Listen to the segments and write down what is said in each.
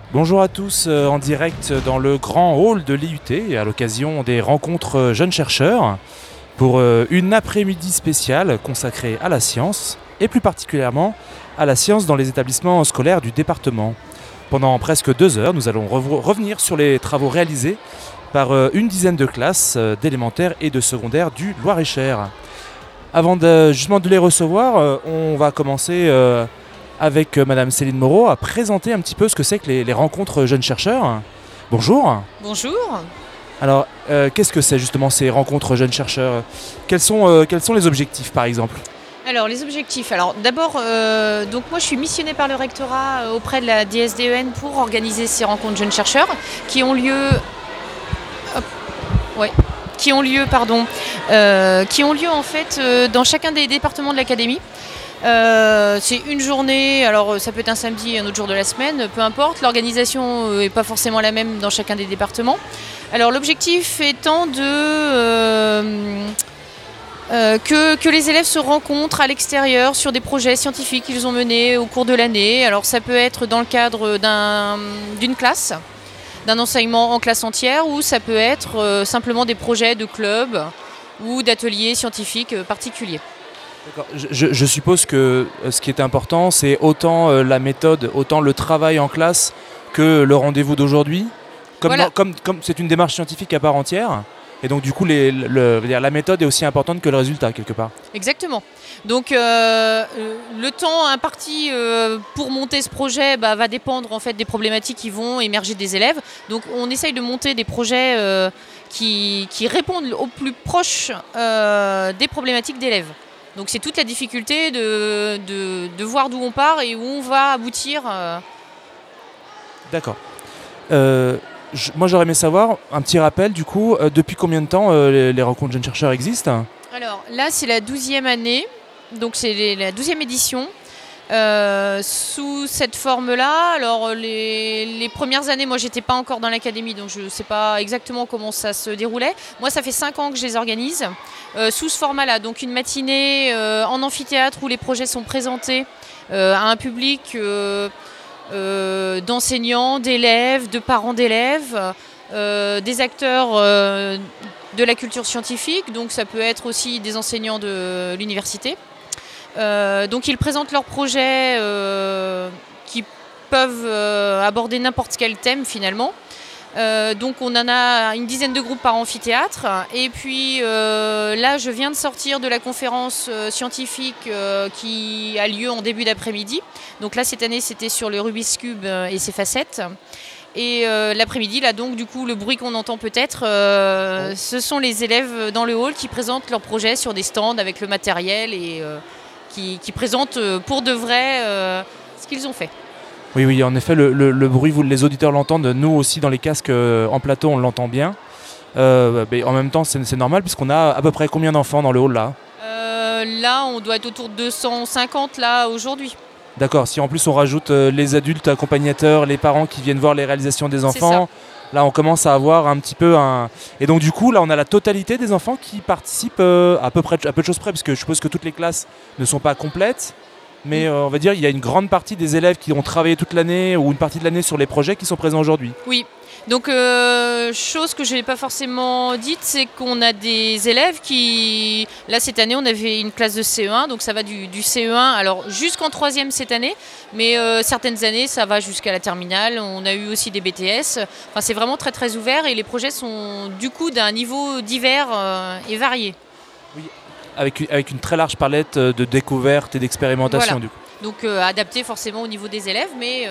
Bonjour à tous, en direct dans le grand hall de l'IUT à l'occasion des rencontres jeunes chercheurs pour une après-midi spéciale consacrée à la science et plus particulièrement à la science dans les établissements scolaires du département. Pendant presque 2 heures, nous allons revenir sur les travaux réalisés par une dizaine de classes d'élémentaire et de secondaire du Loir-et-Cher. Avant justement de les recevoir, on va commencer avec Madame Céline Moreau à présenter un petit peu ce que c'est que les rencontres jeunes chercheurs. Bonjour. Bonjour. Alors, qu'est-ce que c'est justement ces rencontres jeunes chercheurs ? Quels sont les objectifs par exemple ? Alors les objectifs. Alors d'abord, donc moi je suis missionnée par le rectorat auprès de la DSDEN pour organiser ces rencontres jeunes chercheurs qui ont lieu, qui ont lieu en fait dans chacun des départements de l'académie. C'est une journée, alors ça peut être un samedi, un autre jour de la semaine, peu importe. L'organisation n'est pas forcément la même dans chacun des départements. Alors l'objectif étant que les élèves se rencontrent à l'extérieur sur des projets scientifiques qu'ils ont menés au cours de l'année. Alors ça peut être dans le cadre d'une classe, d'un enseignement en classe entière, ou ça peut être simplement des projets de club ou d'ateliers scientifiques particuliers. Je suppose que ce qui est important, c'est autant la méthode, autant le travail en classe que le rendez-vous d'aujourd'hui. Voilà. Comme c'est une démarche scientifique à part entière, et donc du coup la méthode est aussi importante que le résultat quelque part. Exactement. Donc le temps imparti pour monter ce projet va dépendre en fait des problématiques qui vont émerger des élèves. Donc on essaye de monter des projets qui répondent au plus proche des problématiques d'élèves. Donc c'est toute la difficulté de voir d'où on part et où on va aboutir. D'accord. Moi j'aurais aimé savoir, un petit rappel du coup, depuis combien de temps les rencontres jeunes chercheurs existent ? Alors là c'est la 12e année, donc c'est la 12e édition. Sous cette forme-là, alors les premières années, moi j'étais pas encore dans l'académie, donc je ne sais pas exactement comment ça se déroulait. Moi ça fait 5 ans que je les organise, sous ce format-là, donc une matinée en amphithéâtre où les projets sont présentés à un public d'enseignants, d'élèves, de parents d'élèves, des acteurs de la culture scientifique, donc ça peut être aussi des enseignants de l'université. Donc ils présentent leurs projets qui peuvent aborder n'importe quel thème finalement. Donc on en a une dizaine de groupes par amphithéâtre. Et puis là je viens de sortir de la conférence scientifique qui a lieu en début d'après-midi. Donc là cette année c'était sur le Rubik's Cube et ses facettes. Et l'après-midi, là donc du coup le bruit qu'on entend peut-être, ce sont les élèves dans le hall qui présentent leurs projets sur des stands avec le matériel et qui présentent pour de vrai ce qu'ils ont fait. Oui, en effet, le bruit, les auditeurs l'entendent, nous aussi dans les casques en plateau, on l'entend bien. Mais en même temps, c'est normal puisqu'on a à peu près combien d'enfants dans le hall là ? Là, on doit être autour de 250 là aujourd'hui. D'accord, si en plus on rajoute les adultes accompagnateurs, les parents qui viennent voir les réalisations des enfants, là on commence à avoir un petit peu un... Et donc du coup, là on a la totalité des enfants qui participent à peu de choses près, parce que je suppose que toutes les classes ne sont pas complètes, mais on va dire il y a une grande partie des élèves qui ont travaillé toute l'année ou une partie de l'année sur les projets qui sont présents aujourd'hui. Oui. Donc, chose que je n'ai pas forcément dite, c'est qu'on a des élèves qui... Là, cette année, on avait une classe de CE1, donc ça va du CE1 alors jusqu'en 3e cette année, mais certaines années, ça va jusqu'à la terminale. On a eu aussi des BTS. Enfin, c'est vraiment très, très ouvert et les projets sont du coup d'un niveau divers et varié. Oui, avec une très large palette de découvertes et d'expérimentation. Voilà. Du coup. Donc, adapté forcément au niveau des élèves, mais...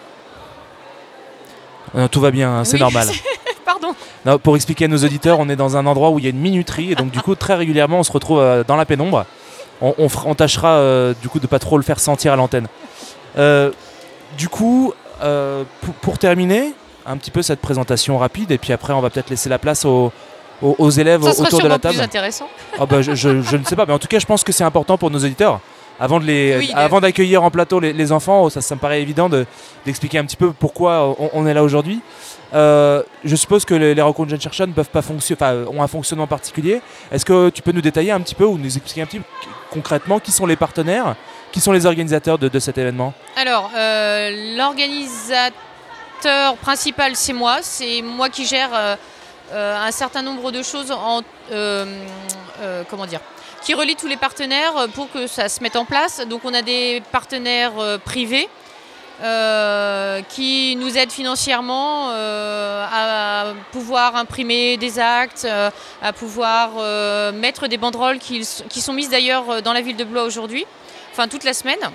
Tout va bien, hein, c'est oui, normal. Pardon. Non, pour expliquer à nos auditeurs, on est dans un endroit où il y a une minuterie et donc du coup très régulièrement on se retrouve dans la pénombre. On tâchera du coup de pas trop le faire sentir à l'antenne. Du coup, pour terminer un petit peu cette présentation rapide et puis après on va peut-être laisser la place aux élèves autour de la table. Ça sera sûrement plus intéressant. Je ne sais pas, mais en tout cas je pense que c'est important pour nos auditeurs. Avant d'accueillir en plateau les enfants, ça me paraît évident d'expliquer un petit peu pourquoi on est là aujourd'hui. Je suppose que les rencontres jeunes chercheurs ne peuvent pas ont un fonctionnement particulier. Est-ce que tu peux nous détailler un petit peu ou nous expliquer un petit peu concrètement qui sont les partenaires, qui sont les organisateurs de cet événement ? Alors, l'organisateur l'acteur principal, c'est moi. C'est moi qui gère un certain nombre de choses qui relie tous les partenaires pour que ça se mette en place. Donc on a des partenaires privés qui nous aident financièrement à pouvoir imprimer des actes, à pouvoir mettre des banderoles qui sont mises d'ailleurs dans la ville de Blois aujourd'hui, enfin toute la semaine.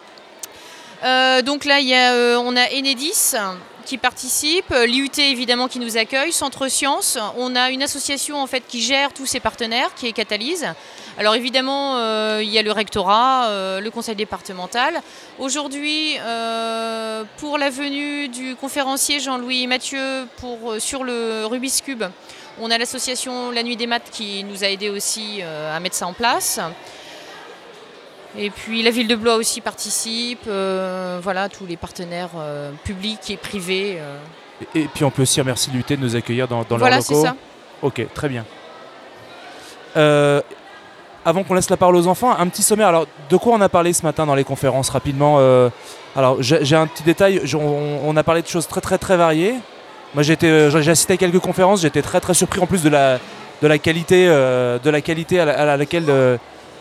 Donc là, on a Enedis qui participe, l'IUT évidemment qui nous accueille, Centre Sciences. On a une association en fait qui gère tous ces partenaires, qui est Catalyse. Alors évidemment, il y a le rectorat, le conseil départemental. Aujourd'hui, pour la venue du conférencier Jean-Louis Mathieu sur le Rubik's Cube, on a l'association La Nuit des Maths qui nous a aidé aussi à mettre ça en place. Et puis la ville de Blois aussi participe, voilà, tous les partenaires publics et privés. Et puis on peut aussi remercier l'UT de nous accueillir dans leurs locaux. Voilà, c'est ça. Ok, très bien. Avant qu'on laisse la parole aux enfants, un petit sommaire. Alors, de quoi on a parlé ce matin dans les conférences rapidement Alors, j'ai un petit détail. On a parlé de choses très très très variées. Moi, j'ai assisté à quelques conférences. J'étais très très surpris en plus de la qualité à laquelle.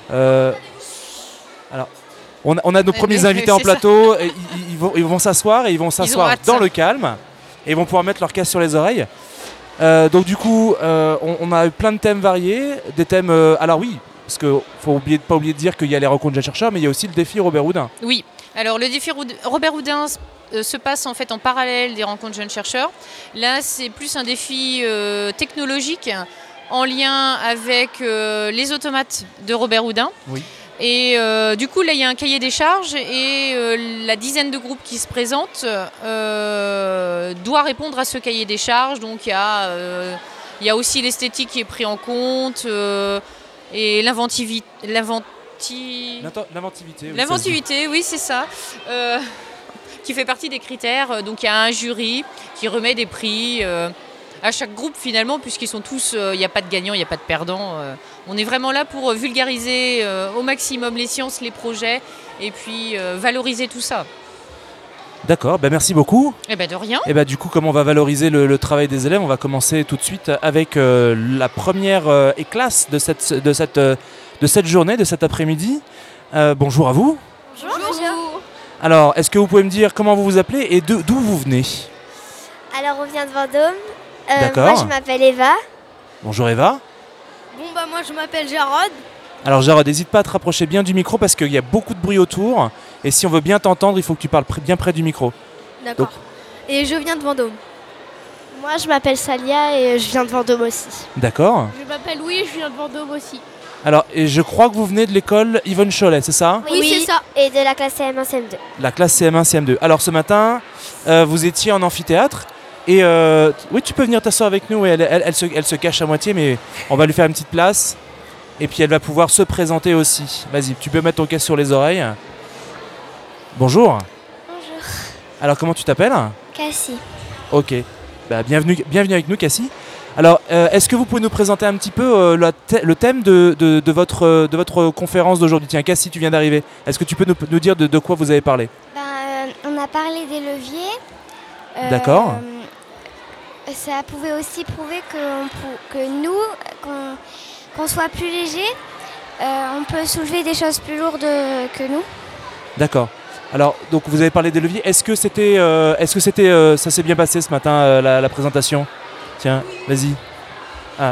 Alors, on a nos premiers invités en plateau. Et ils vont s'asseoir et ils vont s'asseoir dans le calme et ils vont pouvoir mettre leur casque sur les oreilles. Donc du coup, on a eu plein de thèmes variés, des thèmes. Alors oui, parce qu'il faut pas oublier de dire qu'il y a les rencontres de jeunes chercheurs, mais il y a aussi le défi Robert Houdin. Oui. Alors le défi Robert Houdin se passe en fait en parallèle des rencontres de jeunes chercheurs. Là, c'est plus un défi technologique en lien avec les automates de Robert Houdin. Oui. Et du coup, là, il y a un cahier des charges et la dizaine de groupes qui se présentent doit répondre à ce cahier des charges. Donc, il y a aussi l'esthétique qui est pris en compte et l'inventivité. L'inventivité, oui, c'est ça. Qui fait partie des critères. Donc, il y a un jury qui remet des prix à chaque groupe finalement, puisqu'ils sont tous, il n'y a pas de gagnant, il n'y a pas de perdant. On est vraiment là pour vulgariser au maximum les sciences, les projets, et puis valoriser tout ça. D'accord, merci beaucoup. De rien. Et du coup, comme on va valoriser le travail des élèves, on va commencer tout de suite avec la première classe de cette journée, de cet après-midi. Bonjour à vous. Bonjour. Alors, est-ce que vous pouvez me dire comment vous vous appelez et d'où vous venez ? Alors, on vient de Vendôme. D'accord. Moi, je m'appelle Eva. Bonjour Eva. Moi, je m'appelle Jarod. Alors Jarod, n'hésite pas à te rapprocher bien du micro parce qu'il y a beaucoup de bruit autour. Et si on veut bien t'entendre, il faut que tu parles bien près du micro. D'accord. Donc... Et je viens de Vendôme. Moi, je m'appelle Salia et je viens de Vendôme aussi. D'accord. Je m'appelle Louis et je viens de Vendôme aussi. Alors, et je crois que vous venez de l'école Yvonne Cholet, c'est ça ? Oui, c'est ça. Et de la classe CM1, CM2. La classe CM1, CM2. Alors ce matin, vous étiez en amphithéâtre. Et oui, tu peux venir t'asseoir avec nous. Elle se cache à moitié, mais on va lui faire une petite place. Et puis elle va pouvoir se présenter aussi. Vas-y, tu peux mettre ton casque sur les oreilles. Bonjour. Bonjour. Alors comment tu t'appelles ? Cassie. Ok. Bienvenue avec nous, Cassie. Alors, est-ce que vous pouvez nous présenter un petit peu le thème de votre conférence d'aujourd'hui ? Tiens, Cassie, tu viens d'arriver. Est-ce que tu peux nous dire de quoi vous avez parlé ? On a parlé des leviers. D'accord. Ça pouvait aussi prouver que nous, qu'on soit plus léger, on peut soulever des choses plus lourdes que nous. D'accord. Alors, donc vous avez parlé des leviers. Est-ce que ça s'est bien passé ce matin, la présentation ? Tiens, vas-y. Ah.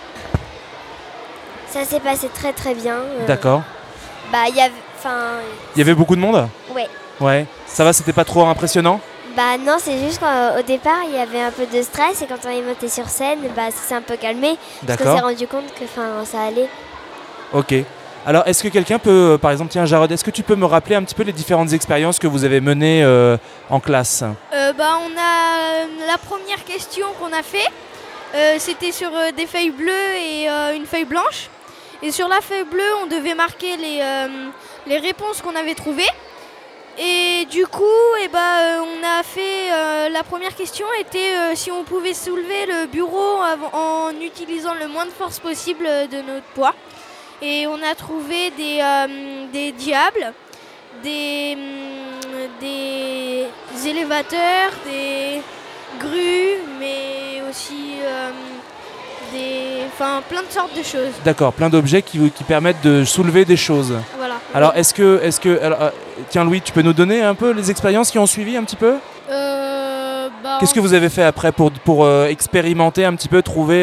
Ça s'est passé très très bien. D'accord. Il y avait beaucoup de monde ? Ouais. Ouais. Ça va, c'était pas trop impressionnant ? Non, c'est juste qu'au départ, il y avait un peu de stress et quand on est monté sur scène, ça s'est un peu calmé. D'accord. Parce qu'on s'est rendu compte que ça allait. Ok. Alors, est-ce que quelqu'un peut, par exemple, tiens, Jarod, est-ce que tu peux me rappeler un petit peu les différentes expériences que vous avez menées en classe ? On a la première question qu'on a fait, c'était sur des feuilles bleues et une feuille blanche. Et sur la feuille bleue, on devait marquer les réponses qu'on avait trouvées. Et du coup, on a fait la première question était si on pouvait soulever le bureau en utilisant le moins de force possible de notre poids. Et on a trouvé des diables, des des élévateurs, des grues, mais aussi plein de sortes de choses. D'accord, plein d'objets qui permettent de soulever des choses. Voilà. Alors, tiens Louis, tu peux nous donner un peu les expériences qui ont suivi un petit peu ? Qu'est-ce que vous avez fait après pour expérimenter un petit peu, trouver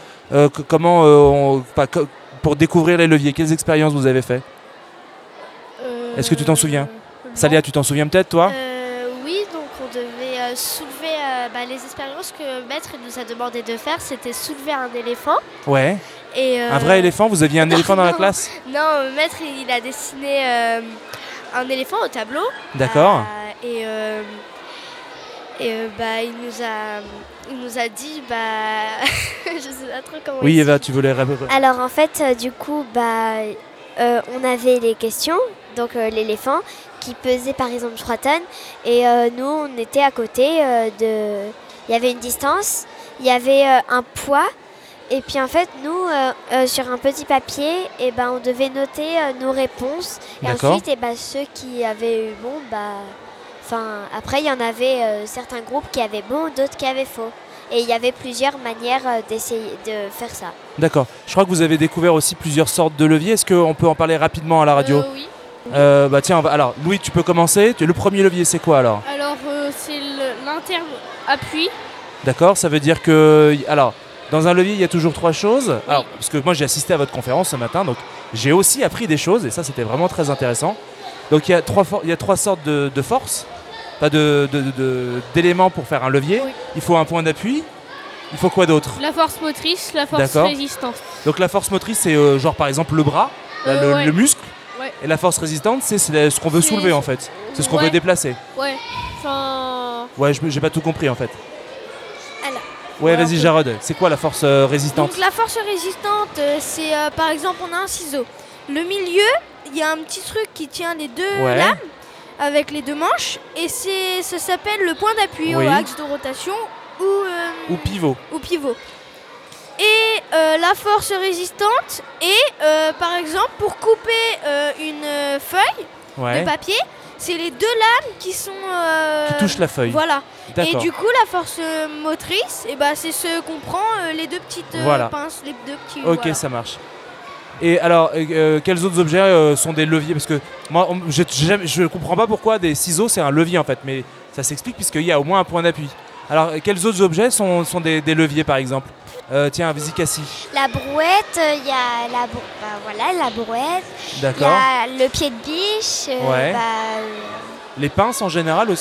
pour découvrir les leviers ? Quelles expériences vous avez fait ? Est-ce que tu t'en souviens ? Salia, tu t'en souviens peut-être toi ? Oui, donc on devait soulever les expériences que Maître nous a demandé de faire, c'était soulever un éléphant. Ouais. Et, un vrai éléphant ? Vous aviez un éléphant dans la classe ? Non, Maître il a dessiné un éléphant au tableau. D'accord. Il nous a dit, je sais pas trop comment. Oui, Eva, tu voulais répondre. Alors en fait, du coup, on avait les questions, donc l'éléphant qui pesait par exemple 3 tonnes, et nous on était à côté il y avait une distance, il y avait un poids, et puis en fait nous sur un petit papier, on devait noter nos réponses, et D'accord. ensuite ceux qui avaient eu bon, après il y en avait certains groupes qui avaient bon, d'autres qui avaient faux. Et il y avait plusieurs manières d'essayer de faire ça. D'accord. Je crois que vous avez découvert aussi plusieurs sortes de leviers. Est-ce qu'on peut en parler rapidement à la radio ? Oui. Tiens, alors Louis, tu peux commencer. Le premier levier, c'est quoi alors ? Alors, c'est l'inter-appui. D'accord, ça veut dire que... Alors, dans un levier, il y a toujours 3 choses. Alors, parce que moi, j'ai assisté à votre conférence ce matin, donc j'ai aussi appris des choses, et ça, c'était vraiment très intéressant. Donc, il y a 3 sortes de forces. Pas d'éléments pour faire un levier. Oui. Il faut un point d'appui. Il faut quoi d'autre ? La force motrice, la force D'accord. résistante. Donc la force motrice, c'est genre par exemple le bras, Ouais. le muscle. Ouais. Et la force résistante, c'est ce qu'on veut C'est- soulever en fait. C'est ce qu'on Ouais. veut déplacer. Ouais. Enfin. Ouais, j'ai pas tout compris en fait. Alors. Ouais, Ouais, vas-y un peu. Jarod, c'est quoi la force résistante ? Donc la force résistante, c'est par exemple on a un ciseau. Le milieu, il y a un petit truc qui tient les deux Ouais. lames avec les 2 manches, et ça s'appelle le point d'appui Oui. au axe de rotation Ou pivot. ou pivot. Et la force résistante est par exemple pour couper une feuille Ouais. de papier, c'est les 2 lames qui sont Qui touche la feuille. voilà. Et D'accord. du coup la force motrice, c'est ce qu'on prend les 2 petites Voilà. pinces, les 2 petits. Ok, voilà. ça marche. Et alors, quels autres objets sont des leviers ? Parce que moi, je comprends pas pourquoi des ciseaux c'est un levier en fait, mais ça s'explique puisqu'il y a au moins un point d'appui. Alors, quels autres objets sont des leviers par exemple ? Tiens, vas-y Cassie. La brouette, il y a la brouette, il y D'accord. a le pied de biche, Ouais. Les pinces en général aussi ?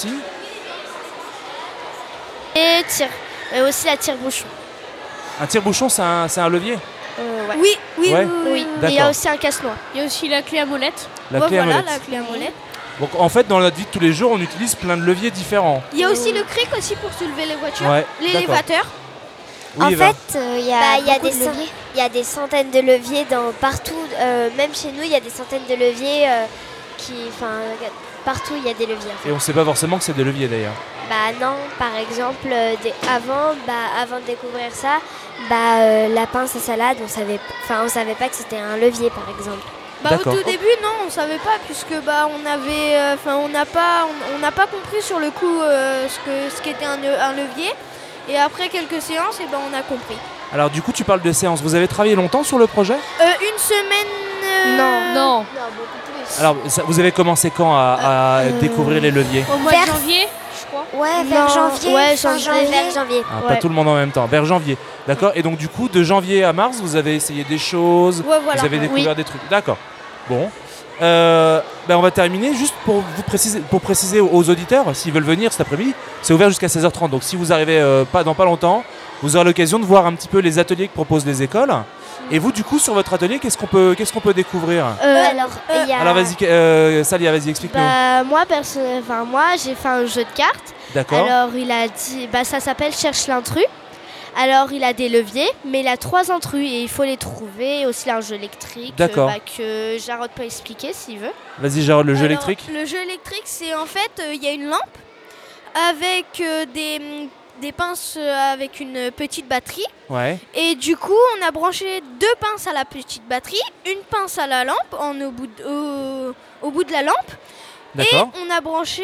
Et aussi la tire-bouchon. Un tire-bouchon, c'est un levier ? Ouais. Oui, oui, Ouais. oui, oui. Et il y a D'accord. aussi un casse-noix. Il y a aussi la clé à molette. La Ouais, clé à voilà, molette. la clé à molette. Donc en fait, dans notre vie de tous les jours, on utilise plein de leviers différents. Il y a aussi le cric aussi pour soulever les voitures, Ouais, l'élévateur. Oui, en Eva. fait, il y a des centaines de leviers partout. Même chez nous, il y a des centaines de leviers partout, il y a des leviers. Et on sait pas forcément que c'est des leviers d'ailleurs. Non, par exemple, avant de découvrir ça, la pince à salade, on savait pas que c'était un levier, par exemple. Au D'accord. tout début, non, on savait pas puisque on n'a pas compris sur le coup ce qu'était un levier. Et après quelques séances, on a compris. Alors du coup, tu parles de séance. Vous avez travaillé longtemps sur le projet ? Une semaine. Non. Non, beaucoup plus. Alors, vous avez commencé quand à découvrir les leviers ? Au mois de Vers- janvier, je crois. Ouais, vers Non, janvier. ouais, fin janvier. vers janvier. Pas Ouais. tout le monde en même temps, vers janvier. D'accord. Et donc du coup, de janvier à mars, vous avez essayé des choses, Ouais, voilà. vous avez découvert des trucs. D'accord. Bon. On va terminer juste pour préciser aux auditeurs, s'ils veulent venir cet après-midi, c'est ouvert jusqu'à 16h30. Donc si vous arrivez dans pas longtemps, vous aurez l'occasion de voir un petit peu les ateliers que proposent les écoles. Et vous, du coup, sur votre atelier, qu'est-ce qu'on peut découvrir ? Alors, il y a... Alors vas-y, Salia, vas-y, explique-nous. Moi, j'ai fait un jeu de cartes. D'accord. Alors, il a dit, ça s'appelle Cherche l'intrus. Alors, il a des leviers, mais il a 3 intrus et il faut les trouver. Et aussi, il a un jeu électrique D'accord. que Jarod peut expliquer s'il veut. Vas-y, Jarod, le jeu Alors, électrique. Le jeu électrique, c'est en fait, il y a une lampe avec des pinces avec une petite batterie. Ouais. Et du coup, on a branché 2 pinces à la petite batterie, une pince à la lampe au bout de la lampe. D'accord. Et on a branché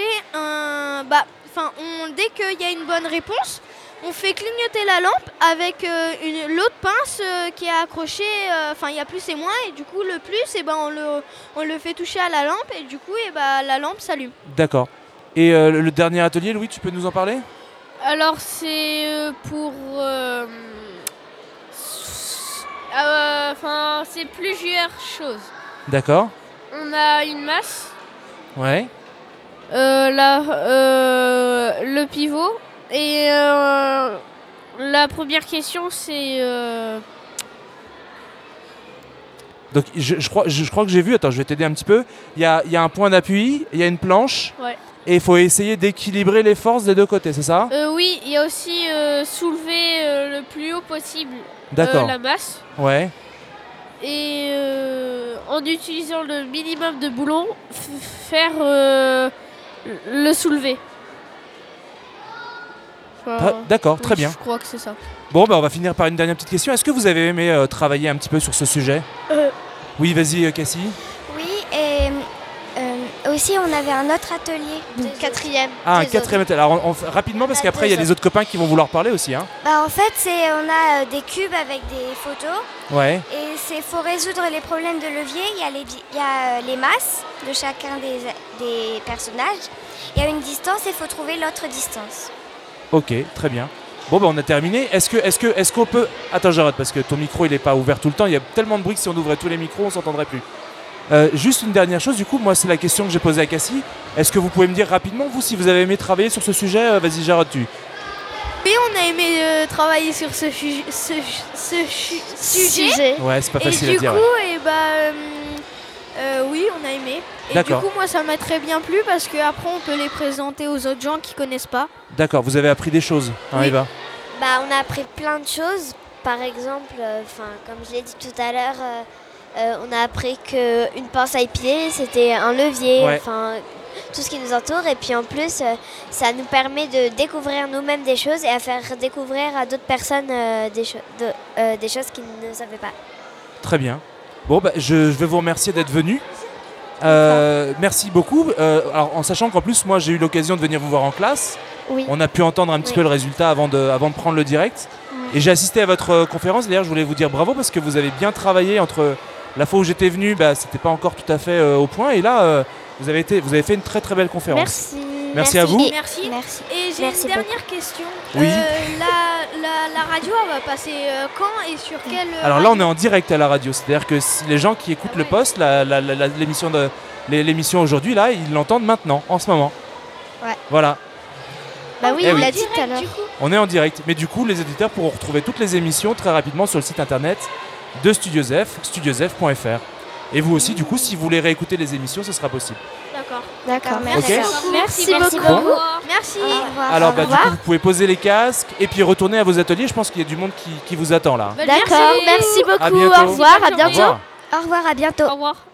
dès qu'il y a une bonne réponse, on fait clignoter la lampe avec l'autre pince qui est accrochée. Il y a plus et moins, et du coup le plus, on le fait toucher à la lampe, et du coup la lampe s'allume. D'accord. Et le dernier atelier, Louis, tu peux nous en parler? Alors c'est pour... c'est plusieurs choses. D'accord. On a une masse, Ouais. le pivot, et la première question c'est... Donc je crois que j'ai vu, attends, je vais t'aider un petit peu. Il y a un point d'appui, il y a une planche, Ouais. et il faut essayer d'équilibrer les forces des deux côtés, c'est ça? Oui, il y a aussi soulever le plus haut possible D'accord. la masse. Ouais. Et en utilisant le minimum de boulons, faire le soulever. D'accord, très bien. Je crois que c'est ça. Bon, on va finir par une dernière petite question. Est-ce que vous avez aimé travailler un petit peu sur ce sujet? Oui, vas-y, Cassie. Oui, et aussi on avait un autre atelier. Quatrième. Ah, un quatrième atelier. Alors, rapidement, parce qu'après, il y a les autres copains qui vont vouloir parler aussi. Hein. En fait, on a des cubes avec des photos. Ouais. Et il faut résoudre les problèmes de levier. Il y a les masses de chacun des personnages. Il y a une distance et il faut trouver l'autre distance. Ok, très bien. Bon, on a terminé. Est-ce qu'on peut... Attends, j'arrête parce que ton micro, il n'est pas ouvert tout le temps. Il y a tellement de bruit que si on ouvrait tous les micros, on ne s'entendrait plus. Juste une dernière chose, du coup, moi, c'est la question que j'ai posée à Cassie. Est-ce que vous pouvez me dire rapidement, vous, si vous avez aimé travailler sur ce sujet? Vas-y, Jarod, tu. Oui, on a aimé travailler sur ce sujet. Ouais, c'est pas facile à Et dire. du Ouais. coup, oui, on a aimé. Et du D'accord. coup, moi, ça m'a très bien plu parce qu'après, on peut les présenter aux autres gens qui connaissent pas. D'accord, vous avez appris des choses, hein, Oui. Eva? On a appris plein de choses. Par exemple, comme je l'ai dit tout à l'heure, on a appris qu'une pince à épiler, c'était un levier. Ouais. Tout ce qui nous entoure. Et puis en plus, ça nous permet de découvrir nous-mêmes des choses et à faire découvrir à d'autres personnes des choses qu'ils ne savaient pas. Très bien. Bon, je vais vous remercier d'être venu. Merci beaucoup. Alors, en sachant qu'en plus, moi, j'ai eu l'occasion de venir vous voir en classe. Oui. On a pu entendre un petit peu le résultat avant de prendre le direct. Et j'ai assisté à votre conférence. D'ailleurs, je voulais vous dire bravo parce que vous avez bien travaillé entre la fois où j'étais venu, c'était pas encore tout à fait au point. Et là, vous avez fait une très très belle conférence. Merci. Merci à vous. Merci. Merci. Et j'ai Merci une dernière question. Oui. La radio, elle va passer quand et sur quelle Alors là, on est en direct à la radio. C'est-à-dire que les gens qui écoutent le poste, l'émission aujourd'hui, là, ils l'entendent maintenant, en ce moment. Ouais. Voilà. Bah oui, Eh on oui. l'a dit tout à l'heure. On est en direct. Mais du coup, les éditeurs pourront retrouver toutes les émissions très rapidement sur le site internet de Studio Zef, studiozef.fr. Et vous aussi, du coup, si vous voulez réécouter les émissions, ce sera possible. D'accord. D'accord, merci. merci. Ok. Merci Merci beaucoup. beaucoup. Merci. Au revoir. Alors, Au du revoir. coup, vous pouvez poser les casques et puis retourner à vos ateliers. Je pense qu'il y a du monde qui vous attend là. D'accord, merci beaucoup. À bientôt. Au revoir, à Au bientôt. revoir. Au revoir, à bientôt. Au revoir.